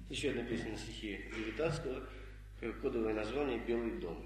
Еще одна песня на стихи Левитанского, кодовое название «Белый дом».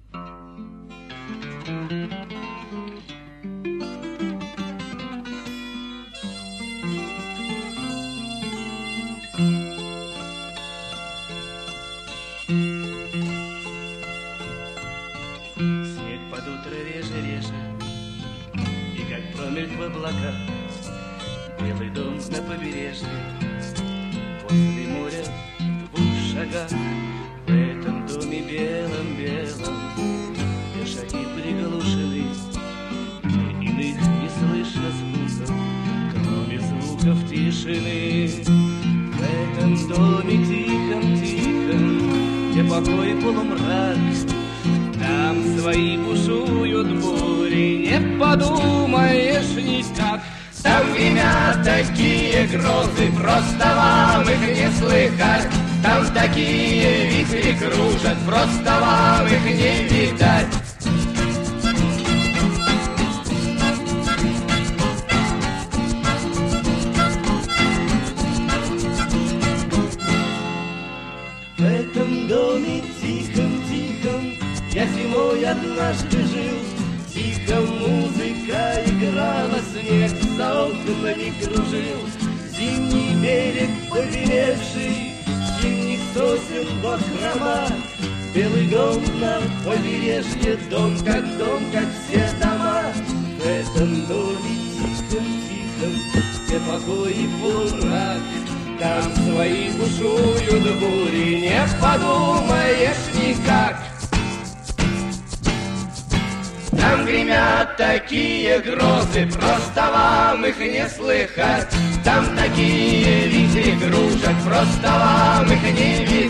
Снег под утро реже, и как промельк в облаках, белый дом на побережье, возле моря в 2 шагах. В этом доме белом-белом все шаги приглушены, и иных не слышно звуков, кроме звуков тишины. В этом доме тихом-тихом, где покой и полумрак, там свои бушуют бури, не подумаешь никак. Там гремят такие грозы, просто вам их не слыхать. Там такие вихри кружат, просто вам их не видать. В этом доме тихом-тихом я зимой однажды жил. Тихо музыка играла, снег за окнами кружил. Зимний берег побелевший, зимних сосен бахрома. Белый дом на побережье, дом, как все дома. В этом доме тихом-тихом, где покой и полумрак, там свои бушуют бури, не подумаешь никак. Там гремят такие грозы, просто вам их не слыхать. Там такие вихри кружат, просто вам их не видать.